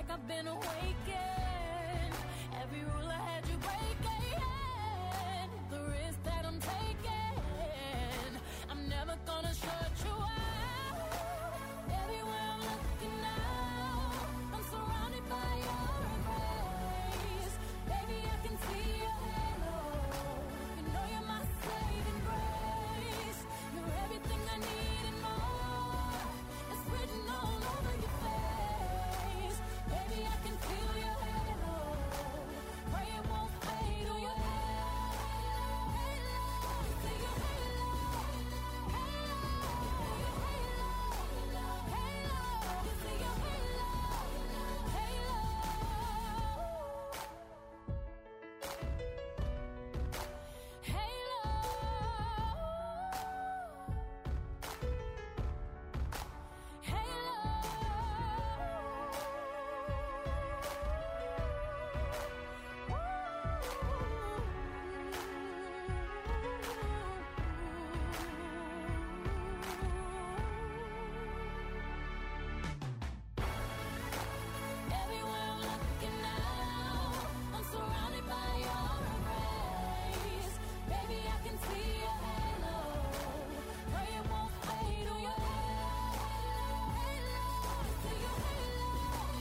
like I've been awakened. Every rule I had you breaking, the risk that I'm taking, I'm never gonna shut you out. Everywhere I'm looking now, I'm surrounded by your embrace. Baby, I can see your halo. You know you're my saving grace. You're everything I need and more. It's written all over your face. Baby, I can feel your halo. Pray it won't fade away. See your halo. You see your halo. Everywhere I'm looking now, I'm surrounded by your embrace. Baby, I can see your halo. Pray it won't fade away. See your halo.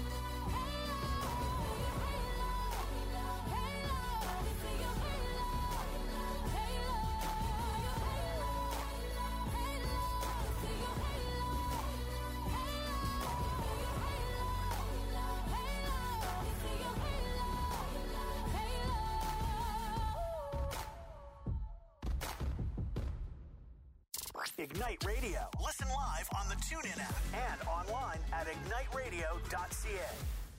You see your halo. Ignite Radio. Listen live on the TuneIn app and online at igniteradio.ca.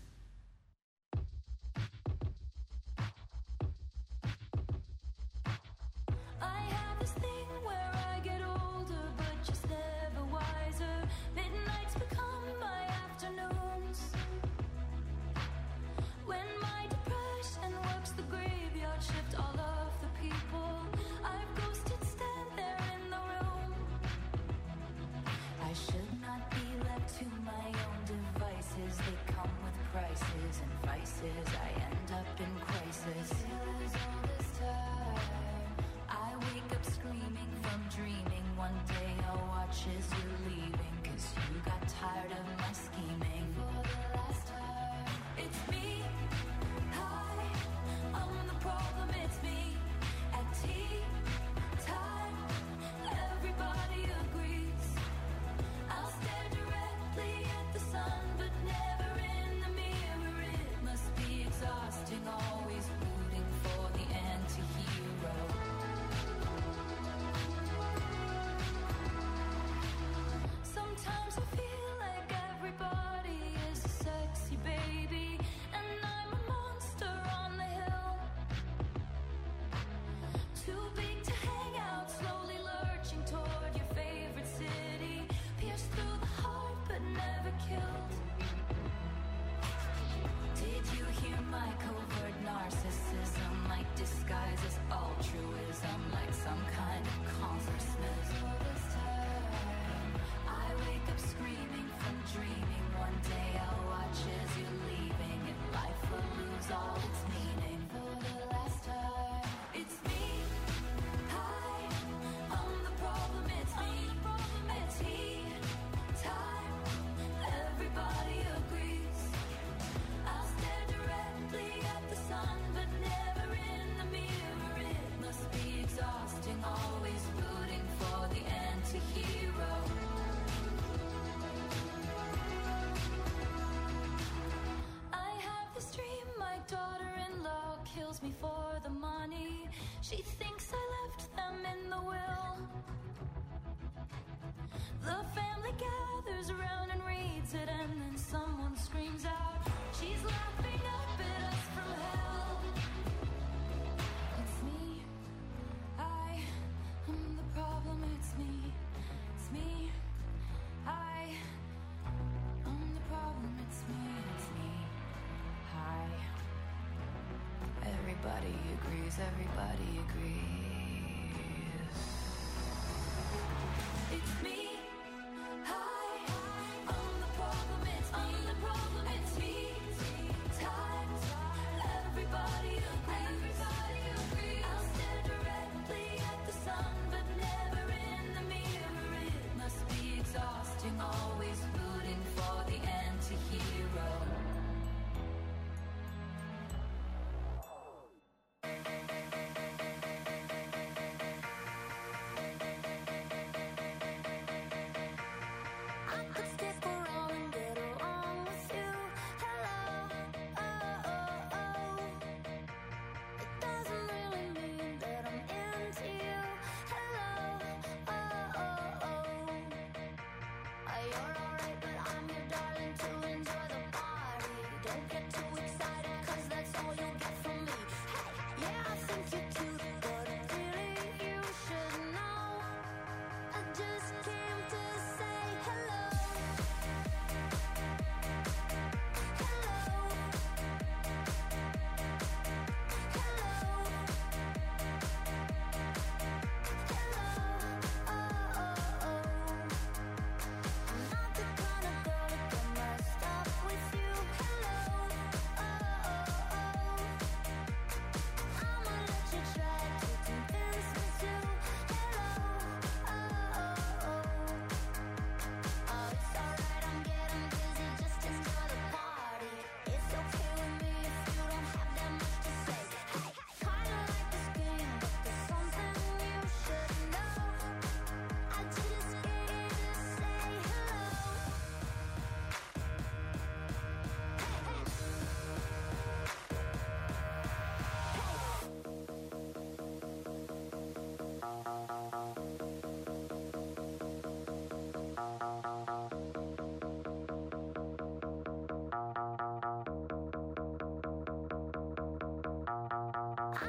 I have this thing where I get older, but just never wiser. Midnights become my afternoons. When my depression works the graveyard shift, all of the people I've ghosted stand there in the room. I should not be left to my own devices. They come with prices and vices. I end up in crisis. Feels all this time. I wake up screaming from dreaming. One day I'll watch as you're leaving, 'cause you got tired of my scheming. For the last time, it's me. Hi, I'm the problem, it's me. At tea time, everybody agrees. I'll stare directly at the sun, but never in the mirror. It must be exhausting, always rooting for the anti-hero. Sometimes I feel like everybody is a sexy baby, and I'm a monster on the hill. Too big to hang out, slowly lurching toward your favorite city. Pierced through the heart, but never killed. Did you hear my covert narcissism? Like disguise as altruism, like some kind of consciousness. All this time, I wake up screaming from dreaming. One day I'll watch as you're leaving, and life will lose all its meaning. For the last time, it's me. Hi, I'm the problem, it's me. At tea time, everybody agrees. I'll stare directly at the sun, but never in the mirror. It must be exhausting, always rooting for the anti-hero. I have this dream, my daughter-in-law kills me for the money. She thinks I left them in the will. The family gathers around and reads it, and then someone screams out, she's laughing up at us from hell. It's me. I am the problem, it's me. It's me. I am the problem, it's me. It's me. Hi. Everybody agrees, everybody agrees. It's me. Hi, I'm the problem, it's me. I'm the problem, it's me.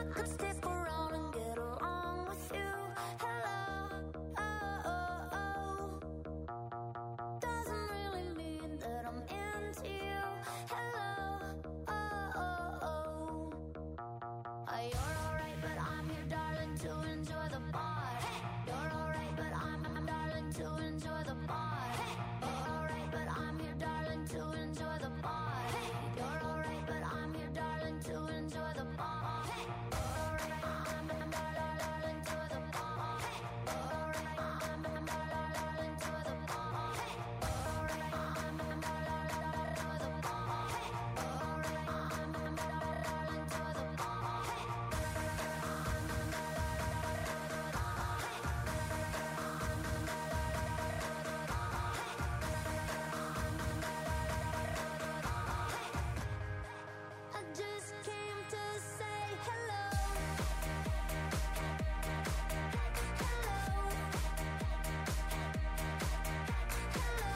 Could stick around and get along with you. Hello, oh, oh, oh. Doesn't really mean that I'm into you. Hello, oh, oh, oh. You're alright, but I'm here, darling, to enjoy the bar. Hey, you're alright, but I'm darling, to enjoy the bar. Hey, you're alright, but I'm here, darling, to enjoy the bar. Hey, you're alright, but I'm here, darling, to enjoy the bar. Hey, you're alright, I'm darling, to the bar. Hey, you're alright, I'm darling, to the bar. Hey, you're alright, I'm darling, to the bar. Hey, you're alright, I'm darling, to the bar. I just came to say hello. Hello. Hello.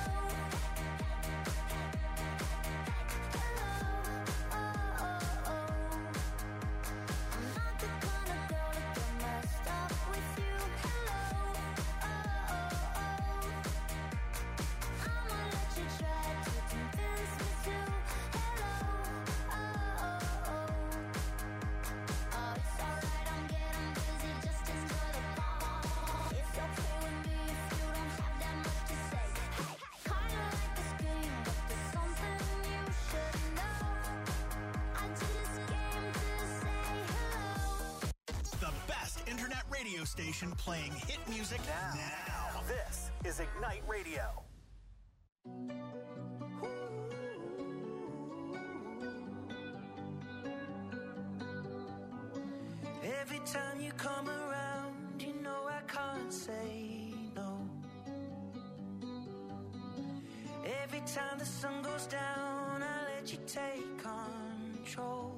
Hello. Oh, oh, oh. I'm not the kind of girl to get messed up with you. Hello. Oh, oh, oh. I'ma let you try to convince me to. Hello. Oh, oh, oh. Oh, it's alright, I'm getting busy, just enjoy the bar. It's okay with me if you don't have that much to say. Hey, kinda like this game, but there's something you should know. I just came to say hello. The best internet radio station playing hit music now. This is Ignite Radio. Every time you come around, you know I can't say no. Every time the sun goes down, I let you take control.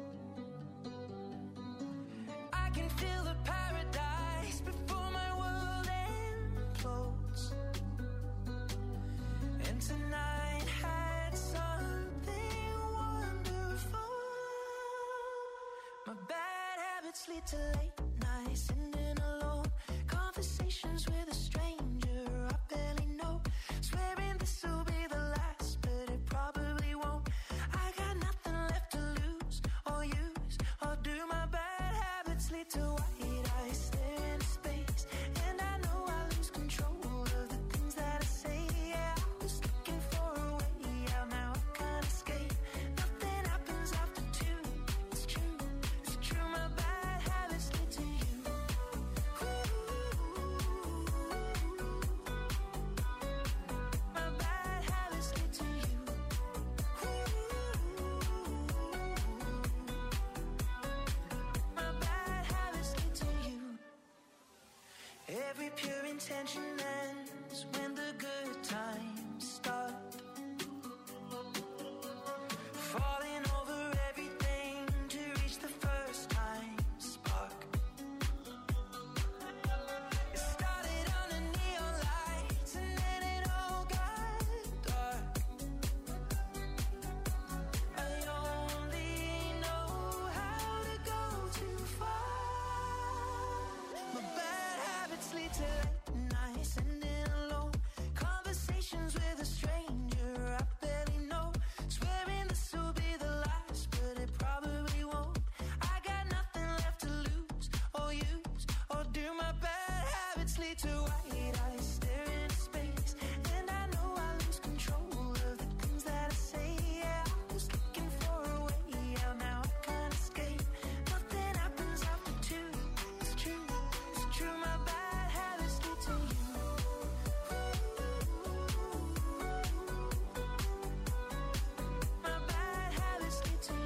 I can feel the paradise before my world implodes. And tonight had something wonderful. My bad habits lead to late nights, sitting alone. Conversations with a stranger I barely know. Swearing this will be the last, but it probably won't. I got nothing left to lose or use or do. My bad habits lead to white eyes staring into space, and I know I lose control of the things that I say. Yeah, I was looking for a way out, now I can't escape. Nothing happens after two. It's true, it's true. My bad habits lead to you. My bad habits lead to you. My bad habits lead to you. Every pure intention ends when the good times start. Falling over everything to reach the first time spark. It started under neon lights and then it all got dark. I only know how to go too far. My bad habits lead to late nights, sitting alone. Conversations with a stranger I barely know. Swearing this will be the last, but it probably won't. I got nothing left to lose or use or do. My bad habits lead to white eyes staring into space, and I know I lose control of the things that I say. Yeah, I was looking for a way out, now I can't escape. Nothing happens after two. It's true, it's true. My bad habits lead to you. My bad habits lead to you.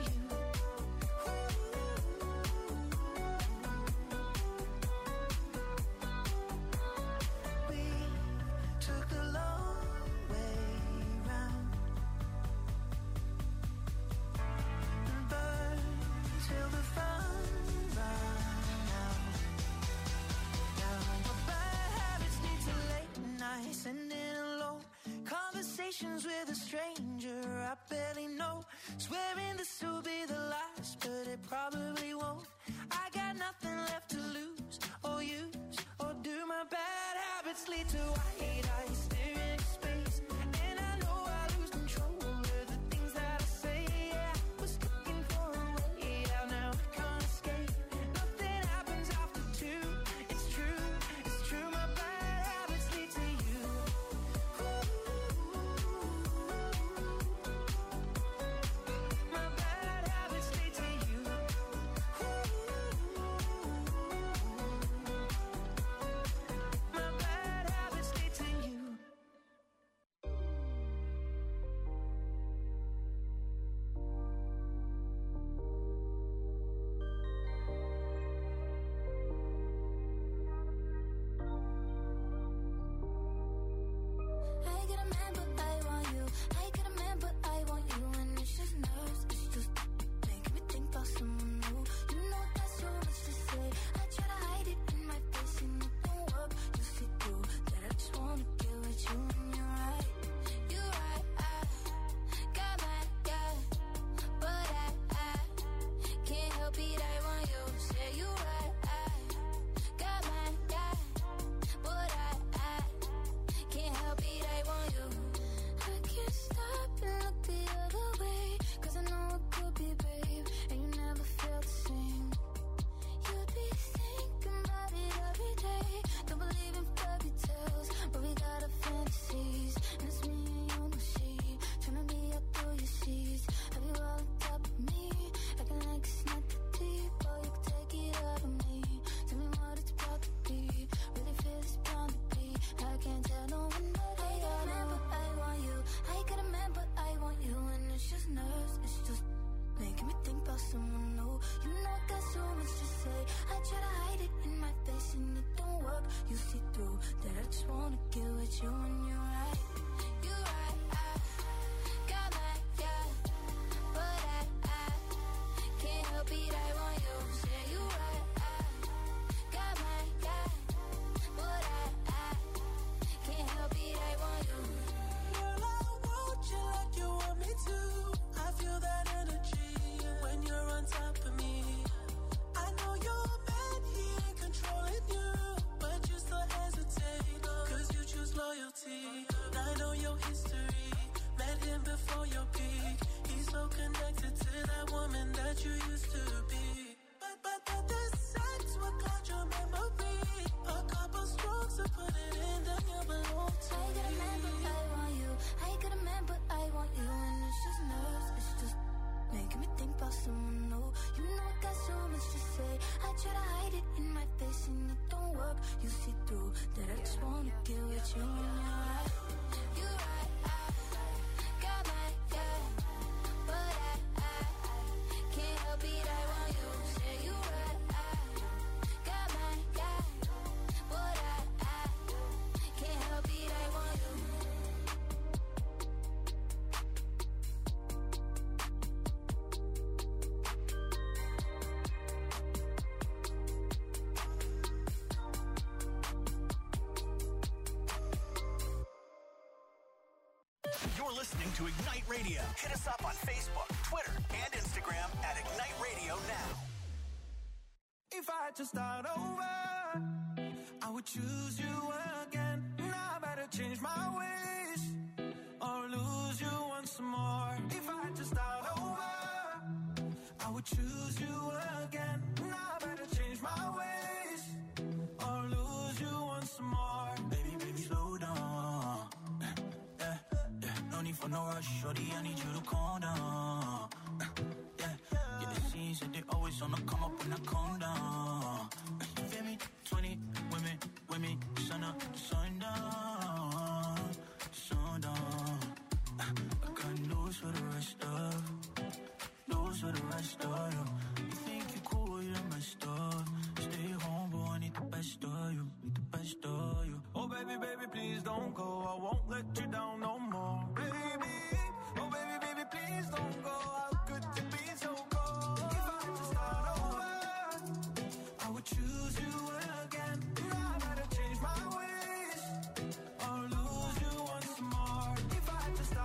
conversations with a stranger I barely know. Swearing this will be the last, but it probably won't. I got nothing left to lose or use or do. My bad habits lead to white eyes staring into space, and I know I lose control of the things that I say. Yeah, I was looking for a way out, now I can't escape. Nothing happens after two. It's true, it's true. My bad habits lead to you. My bad habits lead to you. My bad habits lead to you. I get a man, but I want you. I get a man, but I want you. And it's just nerves, it's just making me think about someone new. You know that's so much to say. I try to hide it in my face and it don't work. You see through that I just wanna get with you, and you're right. You're right, I got my guy, but I can't help it, I want you. Say you're right, I got my guy, but I can't help it, I want you. I can't stop and look the other way, 'cause I know it could be brave, and you never felt the same. You'd be thinking about it every day. Don't believe in fairy tales, but we got our fantasies. And it's me and you, no she, tryna be up through your seas. Have you all on top of me, acting like it's not that deep? Oh, you can take it out of me. Tell me what it's about to be. Really feel it's bound to be. I can't tell no one, but I got a man, but I want you. I got a man, but I want you. And it's just nerves, it's just making me think about someone new. You know I got so much to say. I try to hide it in my face and it don't work. You see through that I just wanna get with you, and you're right. You're right, I got my guy, but I can't help it, I want you. Say you're right, I got my guy, but I can't help it, I want you. Girl, I want you like you want me to. I feel that energy when you're on top of me. I know your man, he ain't controlling you, but you still hesitate, 'cause you choose loyalty. I know your history, met him before your peak. He's so connected to that woman that you used to be. But the sex will cloud your memory. A couple strokes to put it in, then you belong to me. I got a man, but I want you. I got a man, but I want you. And it's just nerves, it's just making me think about someone new. You know I got so much to say. I try to hide it in my face and it don't work. You see through that I just wanna get with you, and you're right. You're right, I got my guy, but I can't help it, I want you. Say you're right, I got my guy, but I can't help it, I want you. You're listening to Ignite Radio. Hit us up on Facebook, Twitter, and Instagram at Ignite Radio Now. If I had to start over, I would choose you again. Now I better change my ways or lose you once more. If I had to start over, I would choose you again. Now I better change my ways or lose you once more. Baby, slow down. No need for no rush, shorty, I need you to calm down. Yeah, it seems that they always on the come up when I calm down. You feel me? 20 women, sun up, sundown. I got news for the rest of you. You think you cool, you're messed up. Stay home, but I need the best of you, Oh baby, please don't go. I won't let you down no more. Baby, oh baby, please don't go. How could you be so cold? If I had to start over, I would choose you again. Now I better change my ways or lose you once more. If I had to start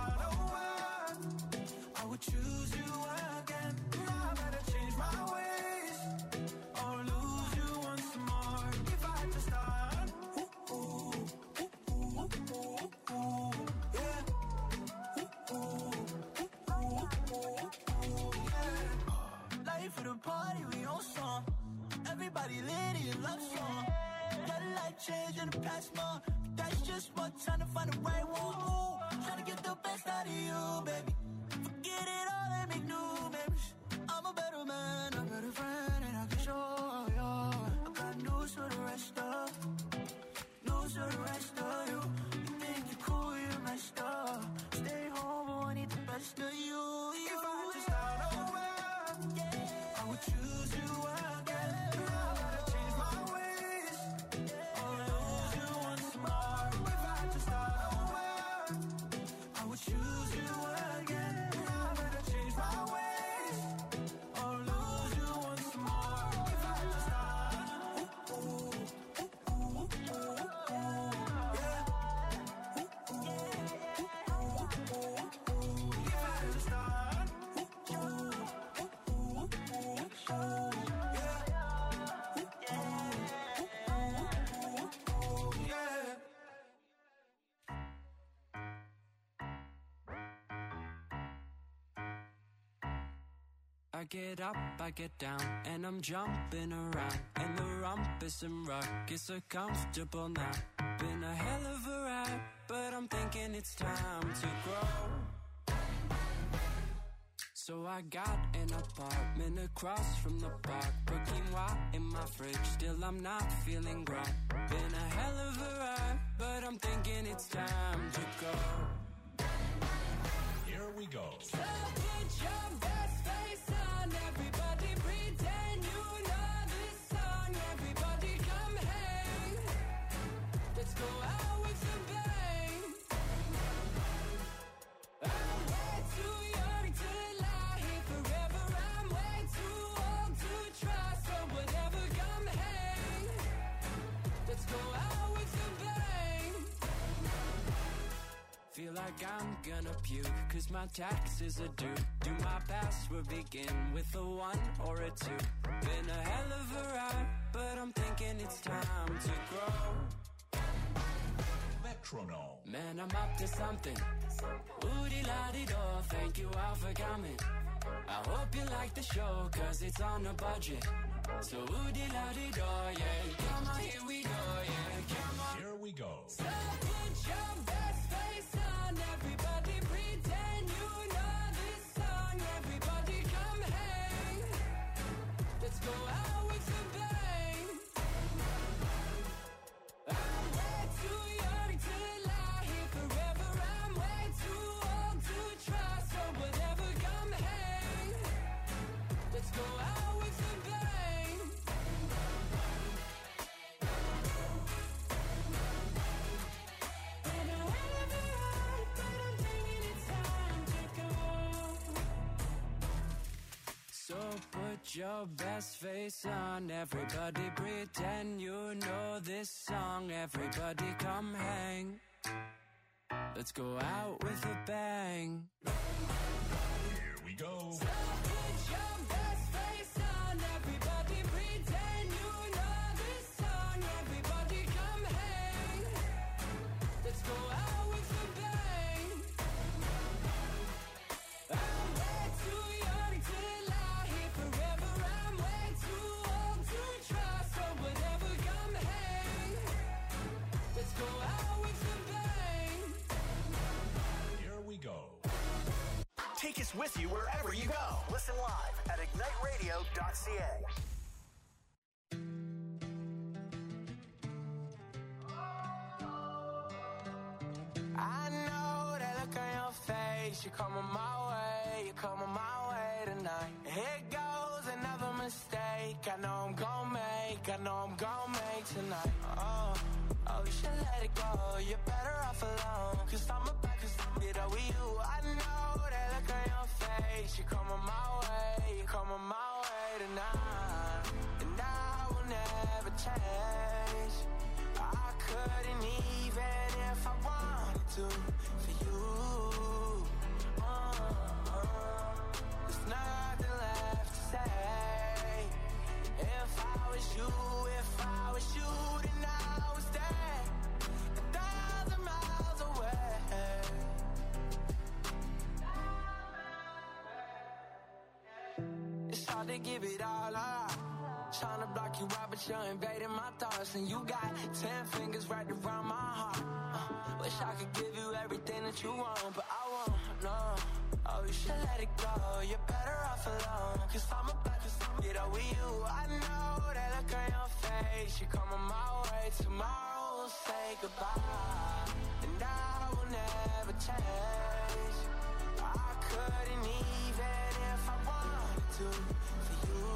change in the past month. But that's just what time to find a right one. Trying to get the best out of you, baby. Forget it all and make new memories. I'm a better man, a better friend, and I can show you. I got news for the rest of you. You think you're cool, you're messed up. Stay home, I need the best of you. If I had to start over, I would choose you again. I gotta change my ways, I'll lose you once more. If I had to start over, I would choose you again. I gotta change my ways, I'll lose you once more. If I had to start, I get up, I get down, and I'm jumping around. And the rumpus and ruckus are comfortable now. Been a hell of a ride, but I'm thinking it's time to grow. So I got an apartment across from the park. Put quinoa in my fridge, still I'm not feeling grown. Been a hell of a ride, but I'm thinking it's time to go. Here we go. So put your best face on, everybody pretend you know this song. Everybody come hang, let's go out with a bang. I'm way too young to lie here forever. I'm way too old to try, so whatever, come hang, let's go out with a bang. Feel like I'm gonna puke, cause my taxes are due. Do my password begin with a 1 or a 2? Been a hell of a ride, but I'm thinking it's time to grow. Metronome. Man, I'm up to something. Oodie-la-dee-do, thank you all for coming. I hope you like the show, cause it's on a budget. So oodie-la-dee-do, yeah. Come on, here we go, yeah. Come on. Here we go. So put your best face on, everybody pretend you know this song. Everybody come hang, let's go out with a bang. I'm way too young to lie here forever. I'm way too old to try, so whatever, come hang, let's go out with a bang. Been a hell of a ride, but I'm thinking it's time to go. So put your best face on, everybody pretend you know this song. Everybody come hang, let's go out with a bang. Here we go. So put your best face on, everybody pretend you know this song. Everybody come hang, let's go out with a bang. I'm way too young to lie here forever. I'm way too old to try, so whatever, come hang, let's go out with a bang. Here we go. Take us with you wherever you go. Listen live at igniteradio.ca. I know that look on your face. You're coming my way, you're coming my way tonight. Here goes another mistake. I know I'm gon' make tonight. Oh, you should let it go. You're better off alone. Cause I'm about to get up with you. I know that look on your face. You're coming my way tonight. And I will never change. I couldn't even if I wanted to for you. There's nothing left to say. If I was you, then I was there 1,000 miles away. It's hard to give it all up. It's trying to block you out, but you're invading my thoughts. And you got 10 fingers right around my heart. Wish I could give you everything that you want, but I won't, no. Oh, you should let it go, you're better off alone. Cause I'm about to get up with you. I know that look on your face. You're coming my way, tomorrow we'll say goodbye. And I will never change. I couldn't even if I wanted to. For you,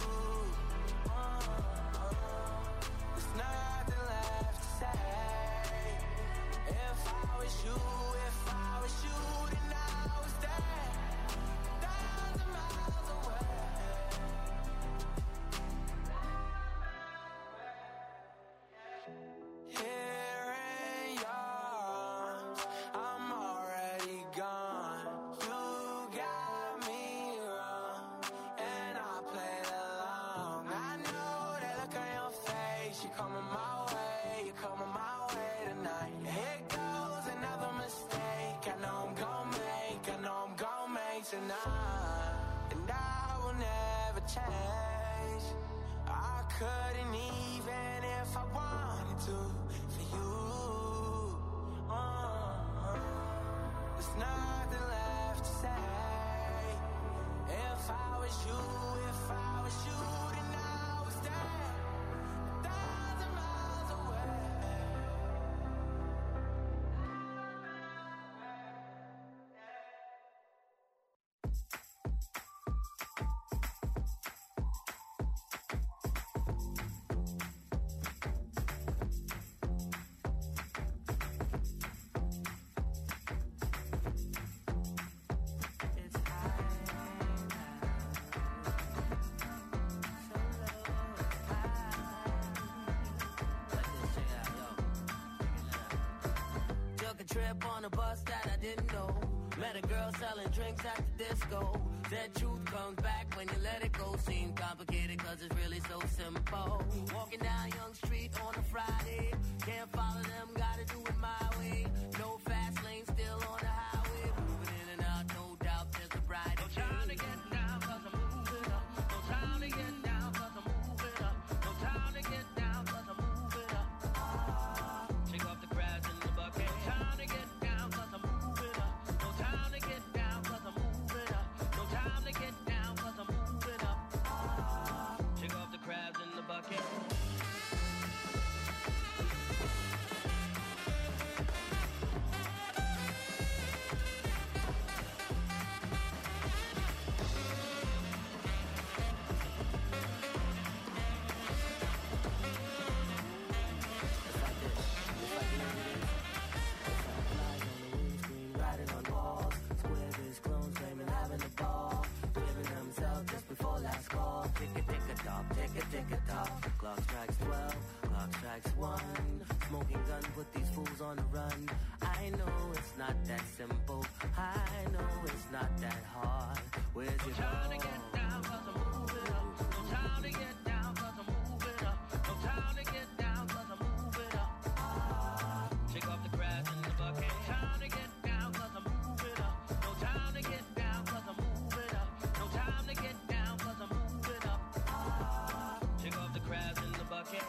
there's nothing left to say. If I was you, then I was there, 1,000 miles away. Here in your arms, I'm already gone. You got me wrong, and I played along. I know that look on your face. You're coming my way tonight. Here goes another mistake. I know I'm gon' make tonight. And I will never change. I couldn't even if I wanted to. For you, there's nothing left to say. If I was you, then I was there, 1,000 miles away. Took a trip on a bus that I didn't know. Met a girl selling drinks at the disco. Said truth comes back when you let it go. Seemed complicated cause it's really so simple. Walking down Young Street on a Friday. Can't follow them, gotta do it my way. No fast lane, still on the highway. Moving in and out, no doubt there's a bright. No time to get down cause I'm moving up. No time to get down cause I'm moving up. No time to get down cause I'm moving up. Shake off the crabs in the bucket. No time to get down cause I'm moving up. No time to get down cause I'm moving up. No time to get down cause I'm moving up. Shake off the crabs in the bucket. Riding on walls, squares, clones, flaming, having a ball. Giving themselves just before last call. Tick-a-tick-a-tock, tick-a-tick-a-tock. Clock strikes 12, clock strikes 1. Smoking gun, put these fools on the run. I know it's not that simple. I know it's not that hard. Where's your No time to get down cause I'm moving up. No time to get down cause I'm moving up. No time to get down cause I'm moving up. Shake off the crabs in the bucket. No time to get down cause I'm moving up. No time to get down cause I'm moving up. No time to get down cause I'm moving up. Shake off the crabs in the bucket.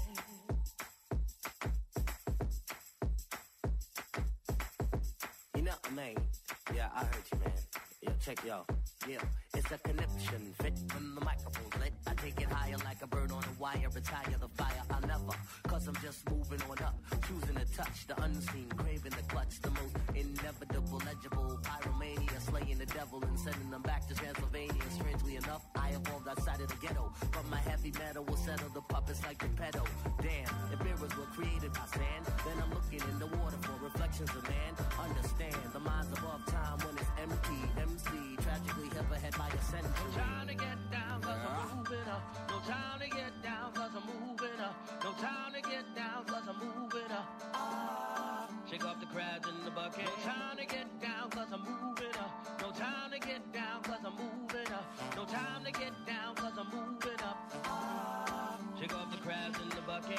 You know, man. Yeah, I heard you, man. Yo, check yo. Yeah, it's a connection. Fit when the microphone's lit. I take it higher like a bird on a wire. Retire the fire. I'll never. Cause I'm just moving on up. Choosing to touch the unseen. Craving the clutch. The most inevitable, legible. Pyromania. Slaying the devil and sending them back to Transylvania. Strangely enough, I evolved outside of the ghetto. But my heavy metal will settle the puppets like the pedo. Damn, if mirrors were created by sand, then I'm looking in the water for reflections of man. Understand, the mind's above time when it's empty. MC, tragically hip ahead by a century. No time to get down cause I'm moving up. No time to get down cause I'm moving up. No time to get down cause I'm moving up. Shake off the crabs in the bucket. No time to get down cause I'm moving up. No time to get down cause I'm moving up. No time to get down cause I'm moving up. Shake off the crabs in the bucket.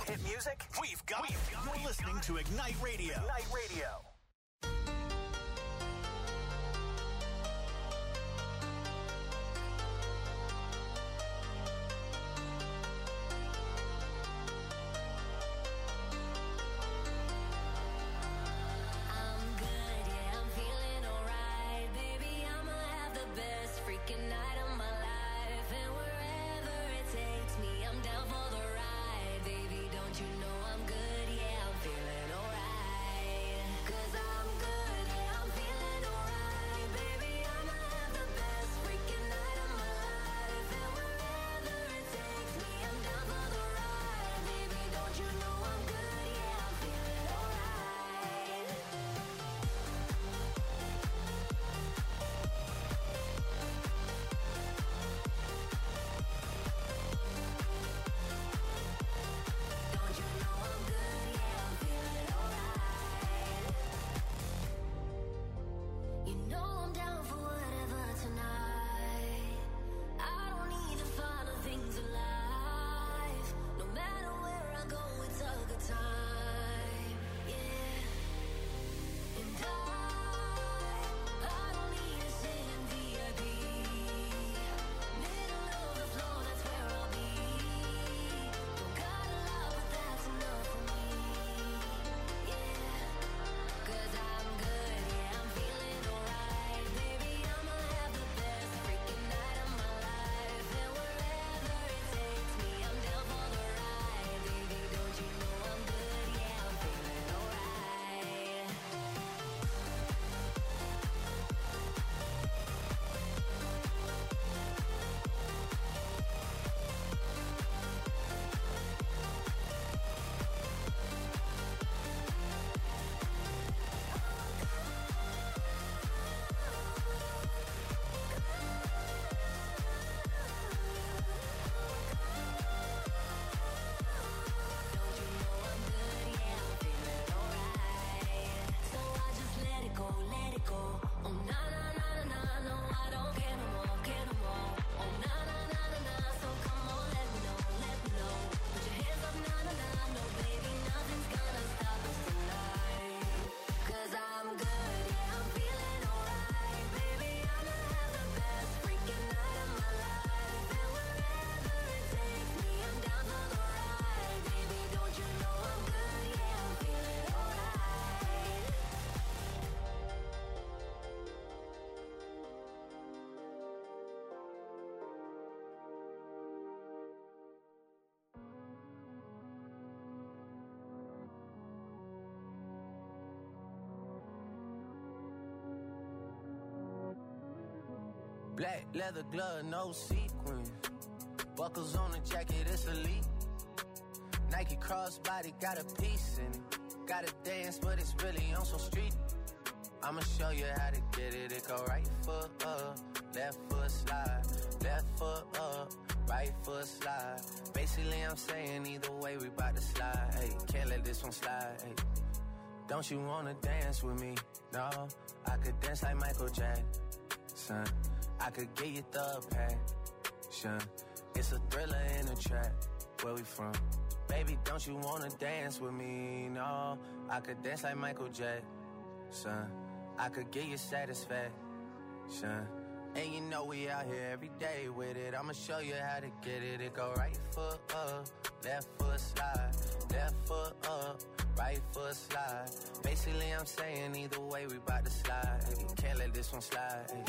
hit music? We've got it. You're listening to Ignite Radio. Ignite Radio. Black leather glove, no sequins. Buckles on the jacket, it's elite. Nike crossbody, got a piece in it. Gotta dance, but it's really on some street. I'ma show you how to get it. It go right foot up, left foot slide. Left foot up, right foot slide. Basically, I'm saying either way, we bout to slide. Hey, can't let this one slide. Hey. Don't you wanna dance with me? No, I could dance like Michael Jackson. I could get you the passion. It's a thriller in the trap. Where we from? Baby, don't you wanna dance with me? No, I could dance like Michael Jackson. I could get you satisfaction. And you know we out here every day with it. I'ma show you how to get it. It go right foot up, left foot slide. Left foot up, right foot slide. Basically, I'm saying either way, we bout to slide. Hey, can't let this one slide. Hey.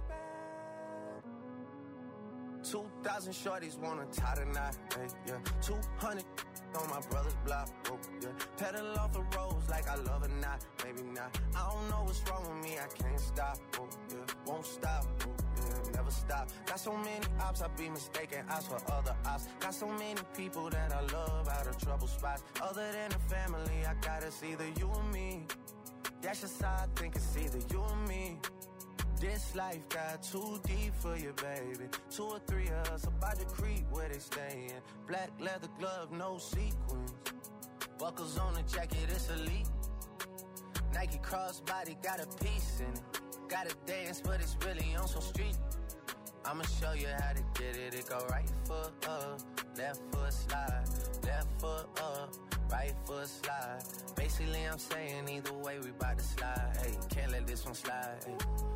2,000 shorties wanna tie the knot, hey, yeah. 200 on my brother's block, oh, yeah. Pedal off the roads like I love it, not, maybe not. I don't know what's wrong with me, I can't stop, oh, yeah. Won't stop, oh, yeah, never stop. Got so many ops, I be mistaken ops for other ops. Got so many people that I love out of trouble spots. Other than the family, I got it's either you or me. That's just how I think it's either you or me. This life got too deep for you, baby. 2 or 3 of us about to creep where they stayin'. Black leather glove, no sequins. Buckles on the jacket, it's elite. Nike crossbody, got a piece in it. Gotta dance, but it's really on some street. I'ma show you how to get it. It go right foot up, left foot slide, left foot up, right foot slide. Basically, I'm saying either way, we bout to slide. Hey, can't let this one slide. Hey.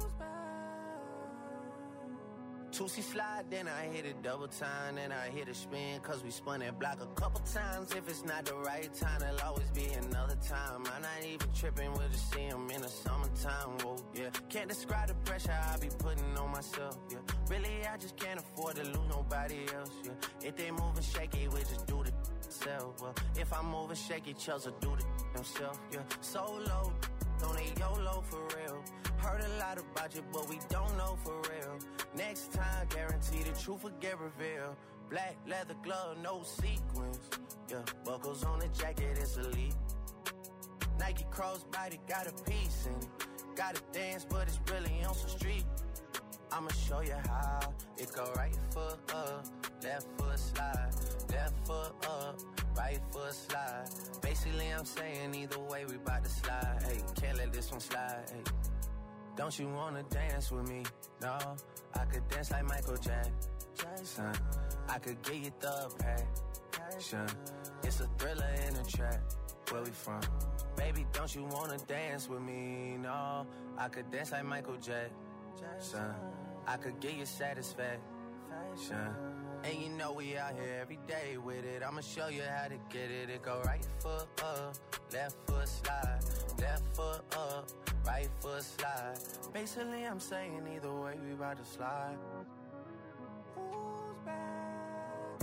2C slide, then I hit it double time, then I hit a spin, cause we spun that block a couple times. If it's not the right time, there'll always be another time. I'm not even tripping, we'll just see him in the summertime, whoa, yeah. Can't describe the pressure I be putting on myself, yeah. Really, I just can't afford to lose nobody else, yeah. If they moving shaky, we just do the self, well. If I'm moving shaky, Chelsea do the himself, yeah. Solo, don't they YOLO for real. Heard a lot about you, but we don't know for real. Next time, guarantee the truth will get revealed. Black leather glove, no sequins. Yeah, buckles on the jacket, it's elite. Nike crossbody got a piece in it. Gotta dance, but it's really on some street. I'ma show you how. It go right foot up, left foot slide. Left foot up, right foot slide. Basically, I'm saying either way, we bout to slide. Hey, can't let this one slide. Hey. Don't you wanna dance with me? No, I could dance like Michael Jackson. I could get you the passion. It's a thriller in a track. Where we from? Baby, don't you wanna dance with me? No, I could dance like Michael Jackson. I could get you satisfaction. And you know we out here every day with it. I'ma show you how to get it. It go right foot up, left foot slide. Left foot up, right foot slide. Basically, I'm saying either way, we about to slide. Who's back?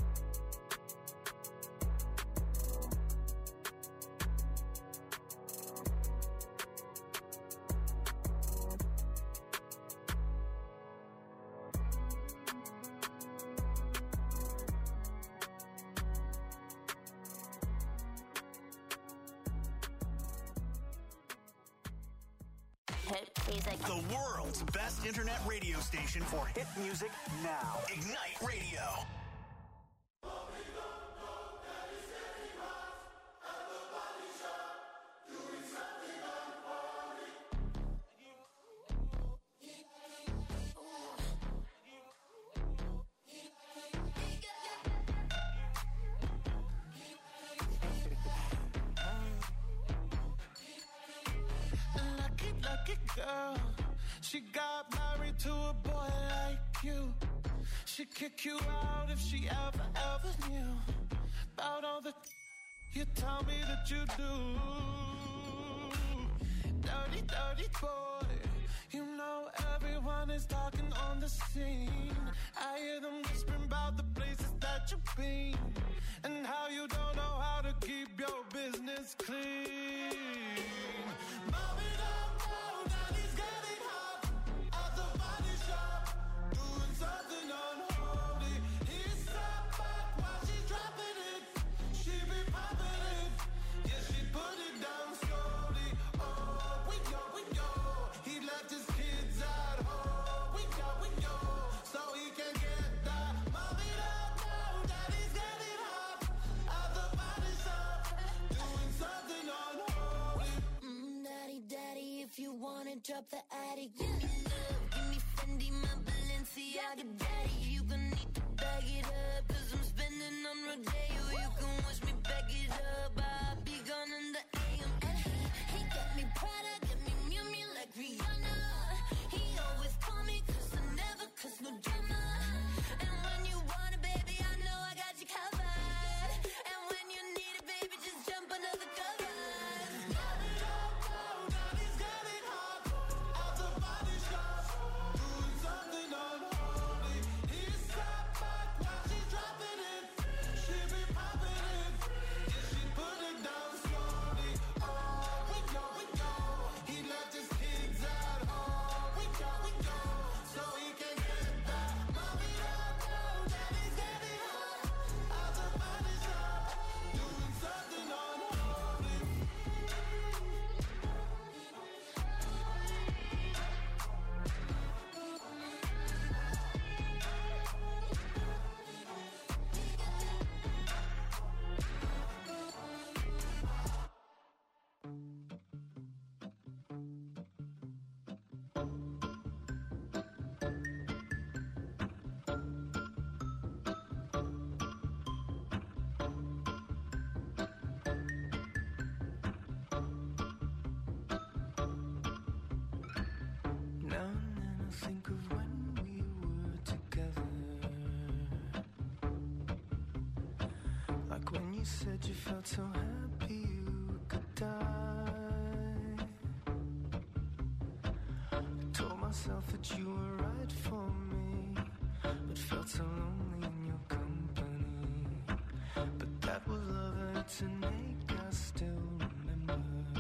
The world's best internet radio station for hit music now. Ignite Radio. Girl, she got married to a boy like you. She'd kick you out if she ever knew about all the you tell me that you do. Dirty, dirty boy. You know everyone is talking on the scene. I hear them whispering about the places that you've been and how you don't know how to keep your business clean. Mommy, drop the attic, give me love, give me Fendi, my Balenciaga daddy. You gon' need to bag it up, cause I'm spending on Rodeo. You can wish me back it up, I'll be gone in the AM. And he got me Prada, got me Miu Miu like Rihanna. He always call me cause I never cause no drama. And when you want it, baby, I know I got you covered. And when you need it, baby, just jump under the covers. She be think of when we were together. Like when you said you felt so happy you could die. I told myself that you were right for me, but felt so lonely in your company. But that was love and it's innate, I still remember.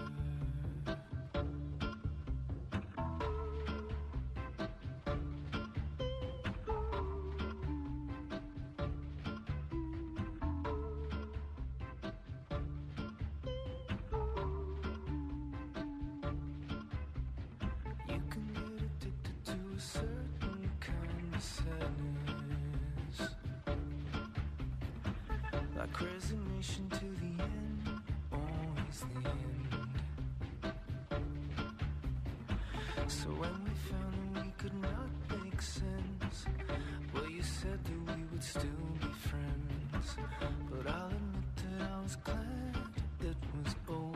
Like resignation to the end, always the end. So when we found that we could not make sense, well, you said that we would still be friends. But I'll admit that I was glad it was over.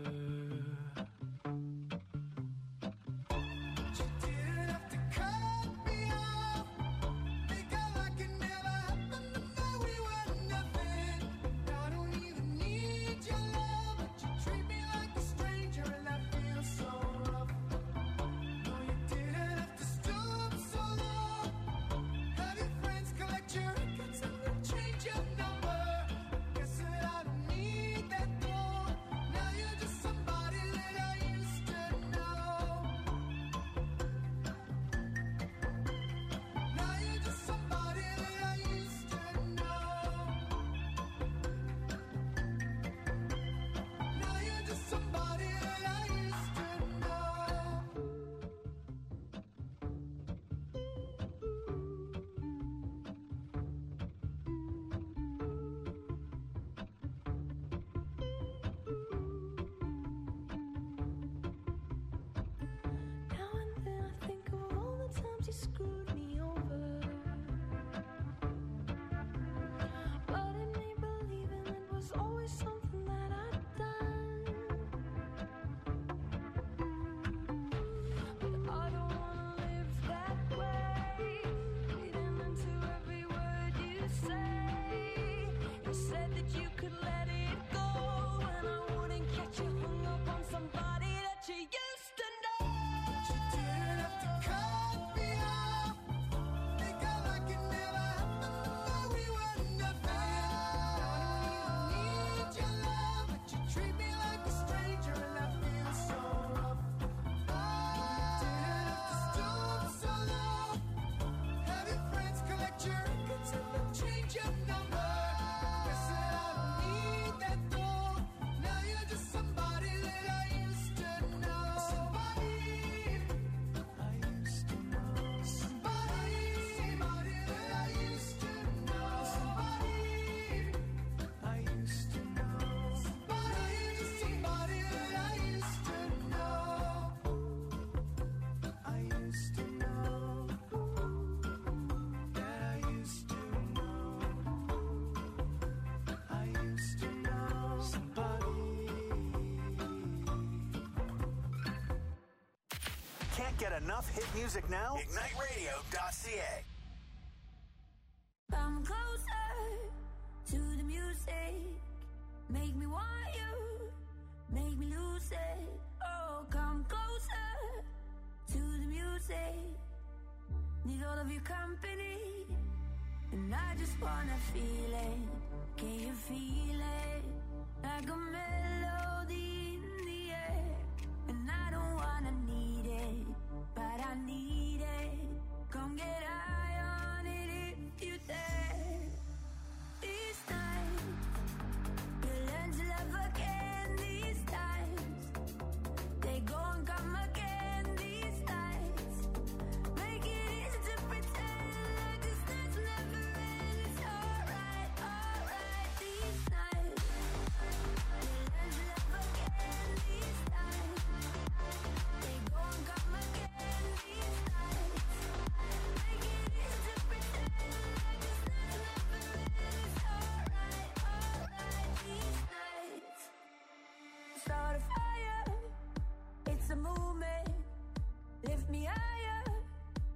You screwed me over, but it made believing it was always something that I'd done. But I don't wanna live that way, reading into every word you say. You said that you could let it go, and I wouldn't get you hung up on somebody that you used to know. But you didn't have to cut me off. Make out like it never happened, but we were nothing. I don't even need your love, but you treat me like a stranger, and I feel so rough. You didn't have to stoop so low. Have your friends collect your records and then change your number. Guess that I don't need that though. Now you're just somebody that I used to know. Somebody I used to know. Somebody that I used to know. Somebody I used to know. Somebody that I used to know. I used to know. That I used to know. I used to know somebody. Can't get enough hit music now? IgniteRadio.ca. Come closer to the music. Make me want you. Make me lose it. Oh, come closer to the music. Need all of your company. And I just wanna feel it. Can you feel it? Like a melody in the air. And I don't wanna need it, but I need it. Come get high on it if you dare. These nights, we'll learn to love again. These times, they go and come again. These nights, make it easy to pretend like this night's never end. It's alright, alright. These nights, we'll learn to love again. These times, they go and come again. These nights, make it easy to pretend like this night's never end. It's alright, alright. These nights, start a fire. It's a movement. Lift me higher.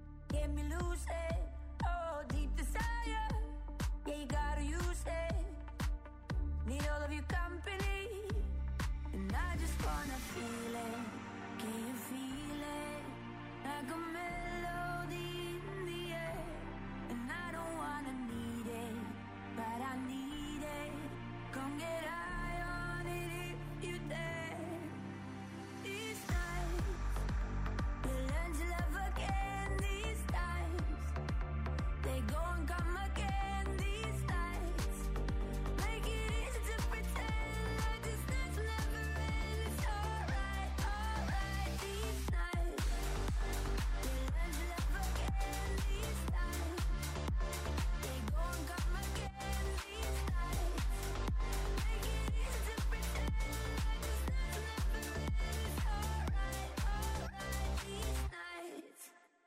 make me lose it. Oh, deep desire, yeah, you gotta use it. Need all of your company, and I just wanna feel it. Can you feel it? Like a melody in the air. And I don't wanna need it, but I need it. Come get high on it if you dare. These nights, you'll learn to love again. These times, they go and come again. These nights, make it easy to pretend like this night's never end. It's alright, alright. These nights, you'll learn to love again. These times, they go and come again. These nights, make it easy to pretend like this night's never end. It's alright, alright. These nights.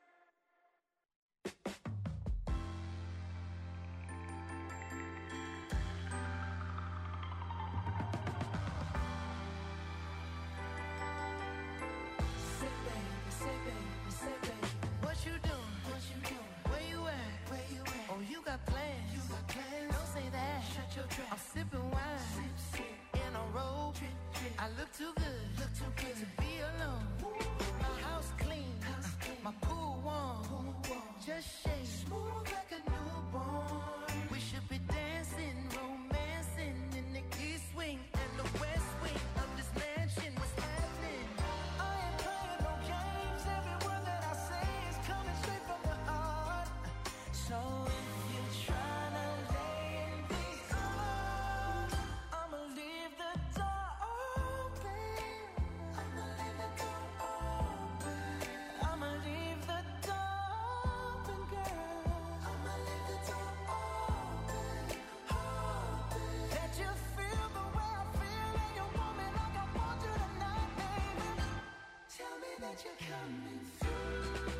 Say baby, say baby, say baby. What you doing? What you doing? Where you at? Where you at? Oh, you got plans. You got plans. Don't say that. Shut your trap. I'm sipping wine. Sip, sip. In a robe. Drip, drip. I look too good. Look too good to be alone. My house clean. House clean. My pool warm. Pool warm. Just shake. Smooth like a newborn. We should be dancing, romancing in the east wing and the west wing of this mansion. What's happening? I ain't playing no games. Every word that I say is coming straight from the heart. So if you're tryna lay in these arms, I'ma leave the door open. I'ma leave the door open. I'ma leave the door open, girl. I'ma leave the door open, open. That you feel the way I feel and you want me like I want you tonight, baby. Tell me that you're coming through.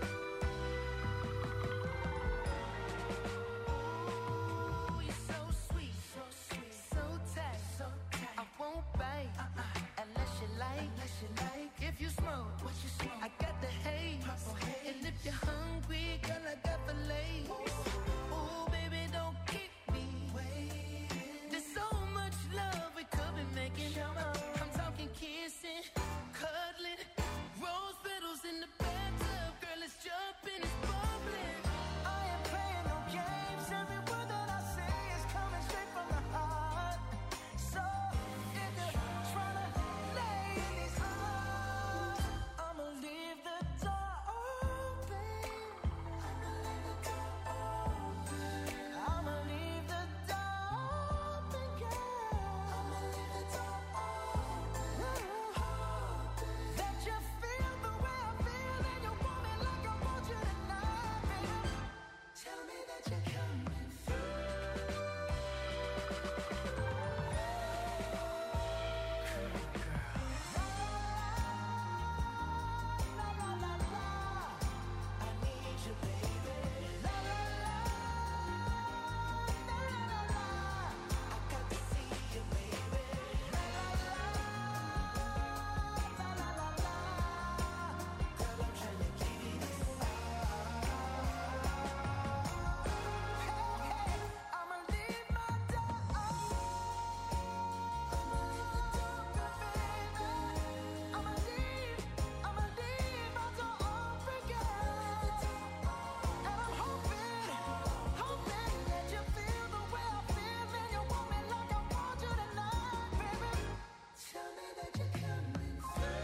Ooh, you're so sweet, so tight, I won't bite unless you like. If you smoke, what you smoke? I got the haze. And if you're hungry, girl, I got the lace. Ooh, baby, don't keep me waiting. There's so much love we could be making. I'm talking kissing, cuddling, rose petals in the bathtub. Girl, it's jumping, it's bubbling. I ain't playing no games. Every word that I say is coming straight from the heart. So if you're tryna lay in these arms, I'ma leave the door open. I'ma leave the door open. I'ma leave the door open, girl. I'ma leave the door open. That you feel the way I feel and you want me like I want you tonight, baby. Tell me that you're coming through. La la la la, I need you, baby. La la la, la la la, I got to see you, baby. La la la, la la la, girl, I'm tryna give you this. Hey, I'ma leave my door open. I'ma leave the door open, baby. I'ma leave my door open, girl. And I'm hoping that you feel the way I feel and you want me like I want you tonight, baby. Tell me that you're coming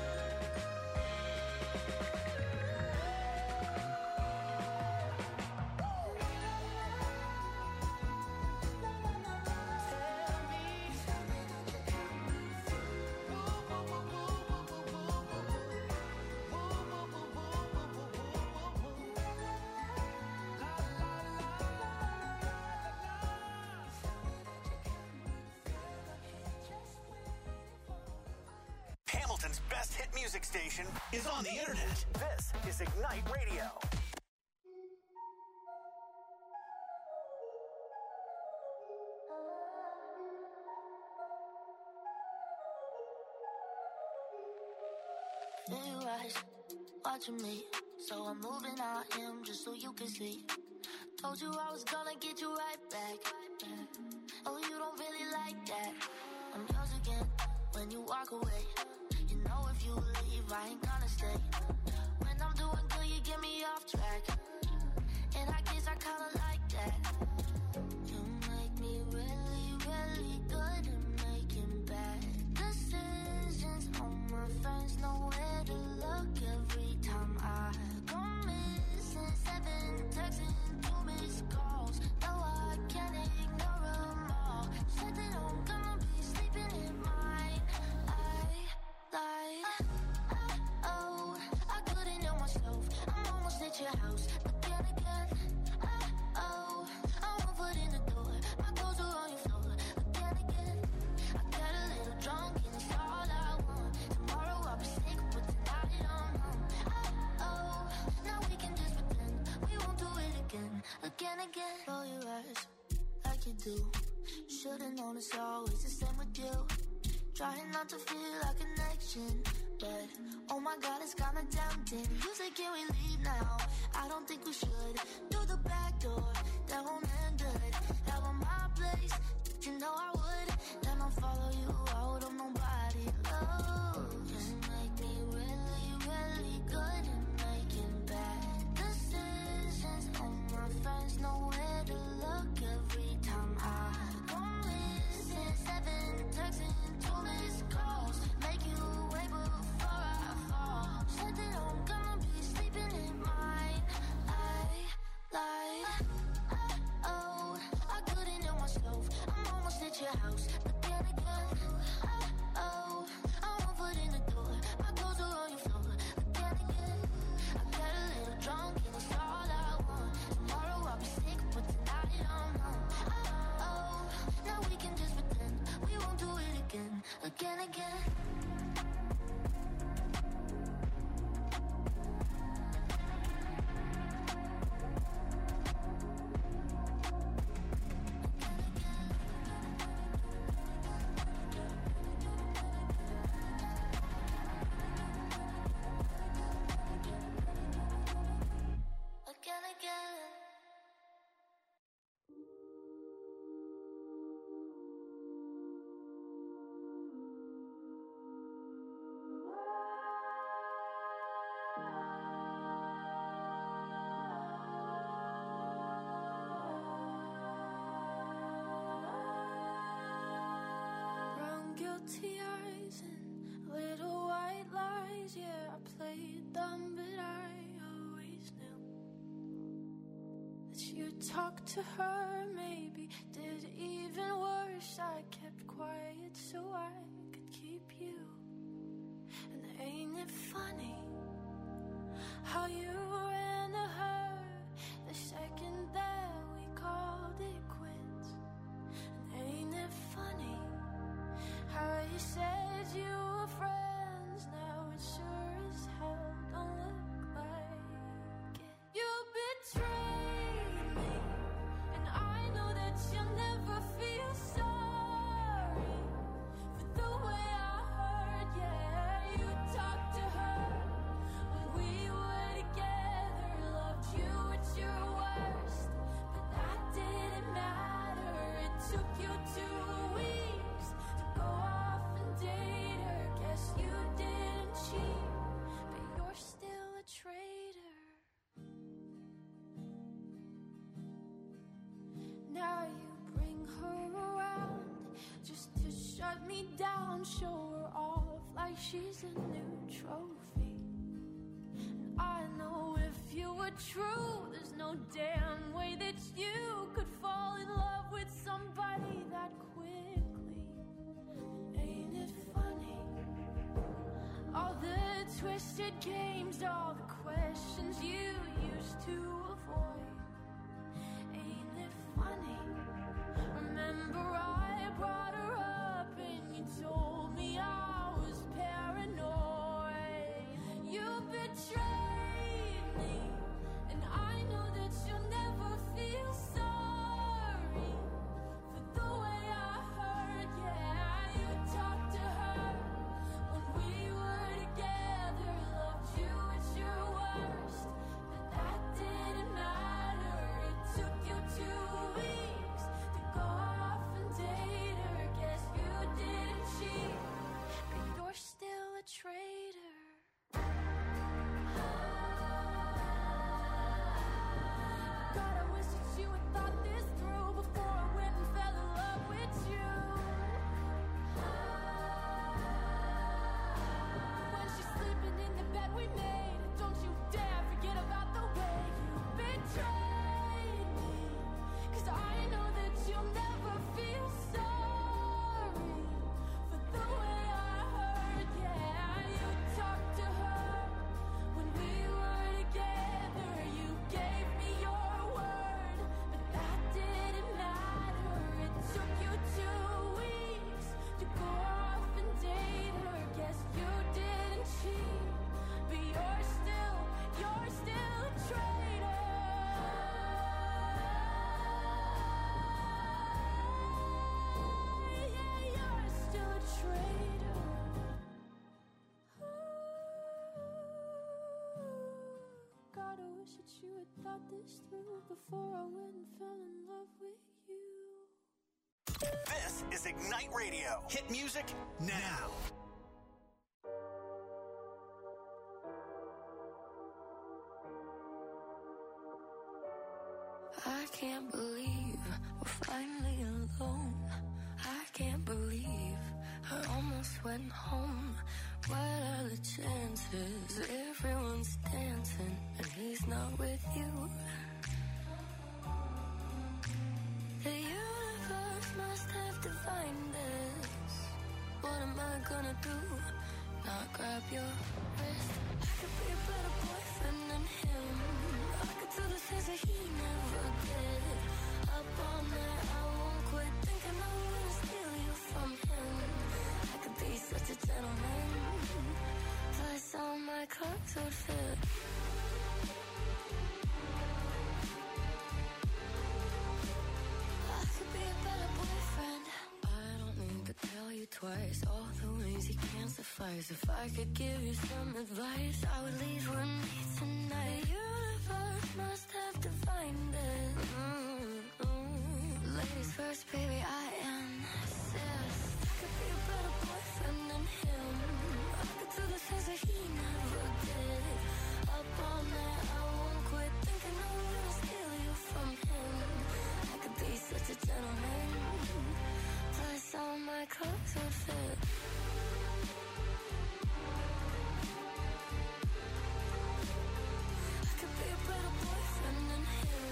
Hamilton's best hit music station is on the internet. This is Ignite Radio. In your eyes, watching me. So I'm moving out him just so you can see. Told you I was gonna get you right back. Oh, you don't really like that. I'm yours again when you walk away. You know if you leave, I ain't gonna stay. When I'm doing good, you get me off track. And I guess I kinda like that. You make me really, really good at making bad decisions. All my friends know where to look every time I go missing. 7 texts and 2 missed calls. No, I can't ignore them all. Said that I'm gonna be sleeping in mine. Oh, I couldn't know myself. I'm almost at your house again. Oh, I won't put in the door. My clothes are on your floor again. I got a little drunk and it's all I want. Tomorrow I'll be sick, but tonight I'm home. Oh, now we can just pretend we won't do it again. Roll your eyes like you do. Should've known it's always the same with you. Trying not to feel a connection, but oh my God, it's kinda tempting. You say, can we leave now? I don't think we should. Through the back door, that won't end good. Have on my place, you know I would. Then I'll follow you out of nobody. Oh, you make me really, really good at making bad decisions. All my friends know where to look every time I go missing. 7 texts and 2 missed calls. Make you wait before I fall. Said that I'm gonna be sleeping in mine. Oh, I couldn't know myself. I'm almost at your house again. Oh, I won't put in the door. My clothes are on your floor again. I got a little drunk and it's all I want. Tomorrow I'll be sick, but tonight I'm home. Oh, now we can just pretend we won't do it again. Brown guilty eyes and little white lies. Yeah, I played dumb, but I always knew that you talked to her. Maybe did even worse. I kept quiet so I could keep you. And ain't it funny how you ran to her the second that we called it quits? And ain't it funny how you said you were friends? Now it sure as hell don't look like it. You betrayed me, and I know that you'll never feel sorry for the way I heard. Yeah, you talked to her when we were together. Loved you at your worst, but that didn't matter. It took you 2 weeks to go off and date her. Guess you didn't cheat, but you're still a traitor. Now you bring her around just to shut me down. Show her off like she's a new trophy. And I know if you were true, there's no damn way that you could fall in love with somebody that quickly. Ain't it funny? All the twisted games, all the questions you used to avoid. Ain't it funny? Remember I brought her up and you told me I was paranoid. You betrayed me, and I know that you'll never feel sorry for the way I heard. Yeah, you talked to her when we were together. Loved you at your thought this through before I went and fell in love with you. This is Ignite Radio. Hit music now. I can't believe we're finally alone. I can't believe I almost went home. What are the chances? Everyone's dancing and he's not with you. The universe must have divined this. What am I gonna do? Not grab your wrist. I could be a better boyfriend than him. I could do the things that he never did. Up all night, I won't quit thinking I'm gonna steal you from him. I could be such a gentleman. Plus all my clothes would fit. I could be a better boyfriend. I don't need to tell you twice all the ways you can't suffice. If I could give you some advice, I would leave with me tonight. The universe must have divined it. Ladies first, baby, I insist. I could be a better boyfriend than him. I could do the things that he never did. Up all night, I won't quit thinking I'm gonna steal you from him. I could be such a gentleman. Plus all my clothes would fit. I could be a better boyfriend than him.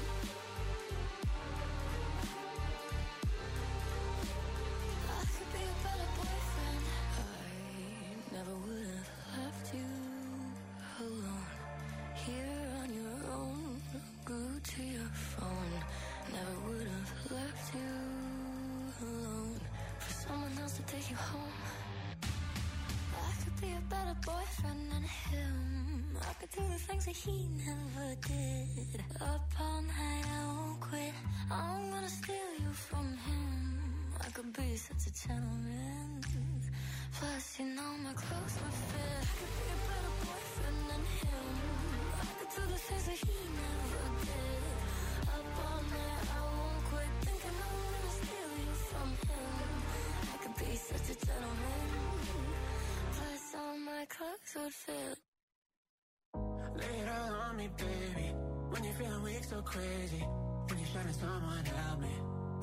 I could be a better boyfriend. I never would have left you alone. Here on your own, glued to your phone. Never would have left you alone for someone else to take you home. I could be a better boyfriend than him. I could do the things that he never did. Up all night, I won't quit. I'm gonna steal you from him. I could be such a gentleman. Plus, you know my clothes would fit. I could be a better boyfriend than him. I could do the things that he never did. Up all night, I won't quit thinking I'm gonna steal you from him. I could be such a gentleman. Plus, all my clothes would fit. Lay it all on me, baby. When you're feeling weak, so crazy. When you're shining, someone help me.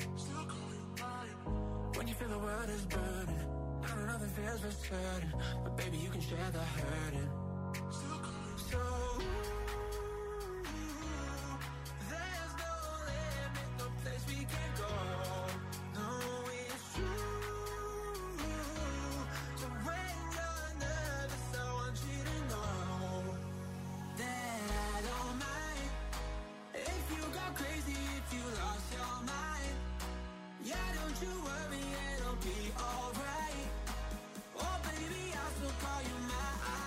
When you feel the world is burning, I don't know if it feels for certain, but baby, you can share the hurting. So there's no limit, no place we can go. No, it's true. So when you're nervous, I want you to know that I don't mind if you go crazy, if you lost your mind. Yeah, don't you worry, it'll be alright. Oh baby, I'll still call you mine.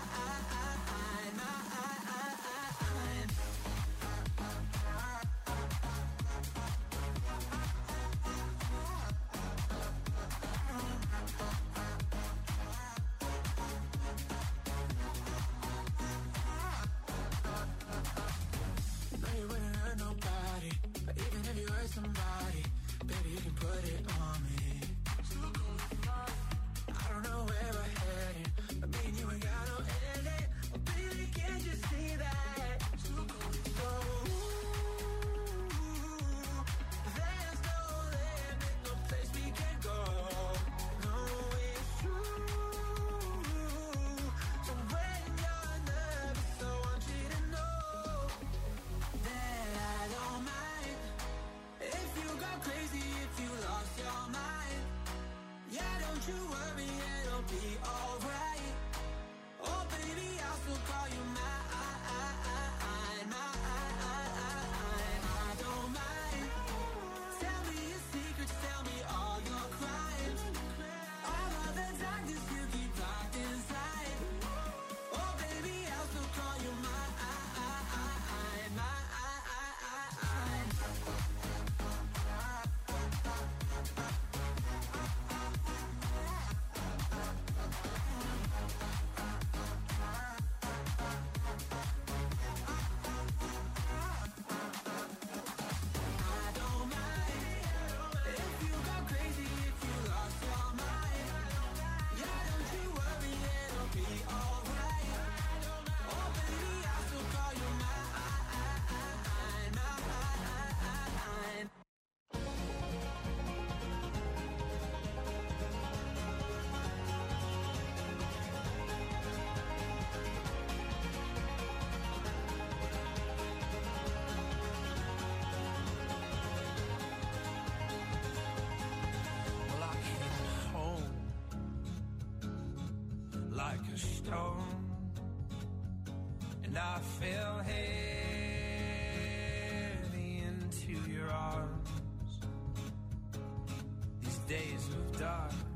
No, you wouldn't hurt nobody, but even if you hurt somebody, baby, you can put it on me. I don't know where we're headed, but me and you ain't got no ending. Oh, baby, can't you see that? So there's no limit, no place we can go. No, it's true. So when you're nervous, I want you to know that I don't mind if you go crazy, if you lost your mind. Yeah, don't you worry, it'll be alright. Oh baby, I'll still call you mine. I don't mind. Tell me your secrets, tell me all your crimes. All of the darkness you keep locked inside. Oh baby, I'll still call you mine. like a stone, and I fell heavy into your arms. These days of dark